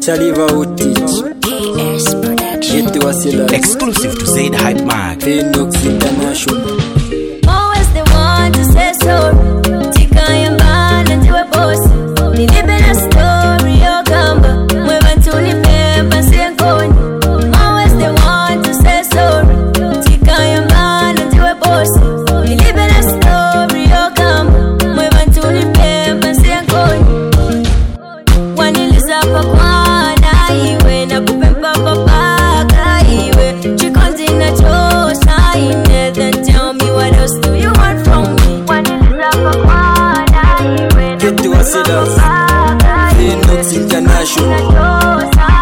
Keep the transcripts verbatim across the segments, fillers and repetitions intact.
Chaliva Outich. Get to Wasila. Exclusive to Zaid Hype Mag. Phoenix International. Always the one to say sorry. Tika yamba na ndiwe boss. Nilibe na story yo gamba. Mwewa tulipemba siengoni. Always the one to say sorry. Tika yamba na ndiwe boss. Nilibe na story yo gamba. Mwewa tulipemba siengoni. Waniliza pa kwana iwe na kupemba papaka iwe. Chikonzi na chosa ine. Then tell me what else do you want from me? Waniliza pa kwana iwe. Get to Wasila. Phoenix International.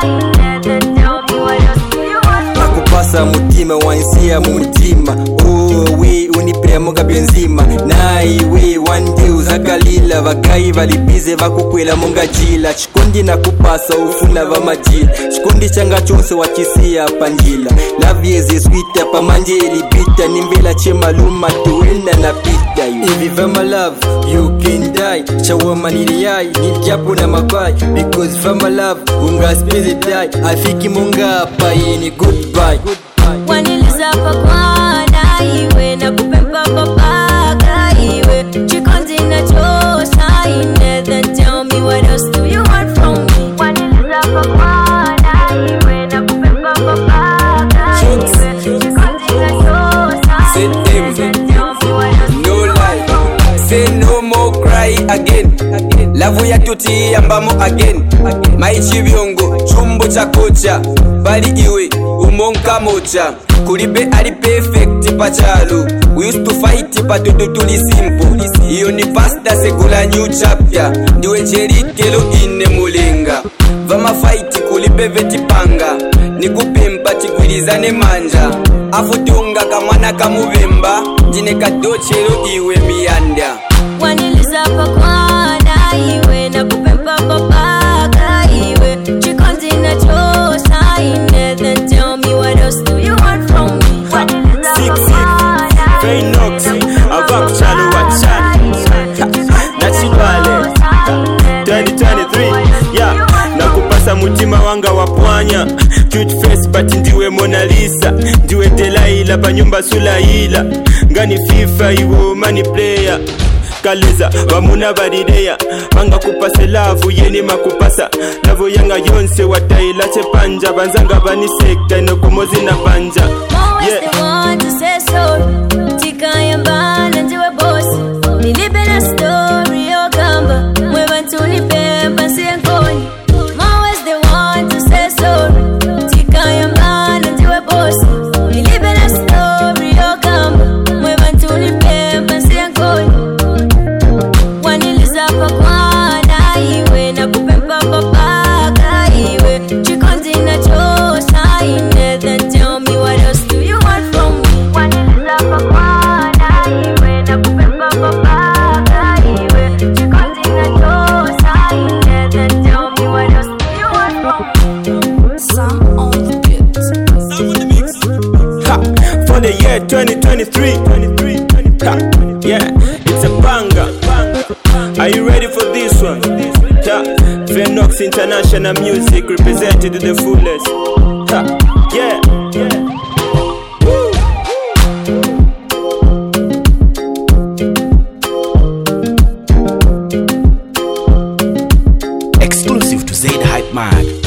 Nakupasa mutima wansia mumutima. Oh we unipea mugabe nzima. Nai we one day uzakalila. Vakai valibize vakukwela munga jila. Chikondi nakupasa ufuna vamajila. Chikondi changa chonse wachisia panjila. Love is sweet apa manje ilibita. Nimbela chema luma tuwena na pita you. If you fama love you can die. Chawama niliyai nilkiapu na mabai. Because fama love unga space die. Afiki munga apa yeni goodbye. Waniliza pa kwana iwe na kupemba papaka iwe. Chikonzi na chosa ine. Then tell me what else do you want from me? Waniliza pa kwana iwe na kupemba papaka iwe. Chikonzi na chosa ine. Then tell me what else do you want from me? Say no more cry again. Lavu ya tuti yambamo again. Maichi vyongo chumbo cha kocha. Bali iwe umonka mocha. Kuribe ali perfect pachalo. We used to fight patutu tuli simple. Iyo ni pasta sekula new chapter. Ndiwe cherikelo ine mulenga. Vama fight kulibe veti panga. Nikupempa chikwilizane manja. Afutunga kamwana kamuvemba. Jine kadochelo iwe mianda. Waniliza pa kwana iwe na kupemba papaka iwe. Chikonzi na chosa ine. Then tell me what else do you want from me? Six six Phoenix Avak Chalo Wachani Nachibale twenty twenty-three Yeah Nakupasa mutima wanga wapwanya. Cute face but ndiwe Mona Lisa. Ndiwe Delaila panyumba Sulaila. Ngani FIFA iwo money player. Kaleza bamuna barideya. Manga kupase lavu yeni makupasa. Lavu yanga yonse wataila chepanja. Banzanga bani sekta ino kumozi na panja. Always the one to say sorry. Tika yamba na ndiwe boss. Nilibe na story yo gamba. Mwewa tulipemba siengoni. Always the one to say sorry. Tika yamba na ndiwe boss. Nilibe na story yo gamba. Mwewa tulipemba siengoni. Waniliza pa kwana iwe na kupemba papaka iwe. Chikonzi na chosa ine. Then tell me what else do you want from me? Waniliza pa kwana iwe na kupemba papaka iwe. Chikonzi na chosa ine. Then tell me what else do you want from me? Some on the beat. Some on the mix. Ha! For the year twenty twenty-three Ha! Yeah, it's a banger. Are you ready for this one? Yeah, Phoenix International Music represented to the fullest. Ha! Yeah, yeah. Exclusive to Zaid Hype Mag.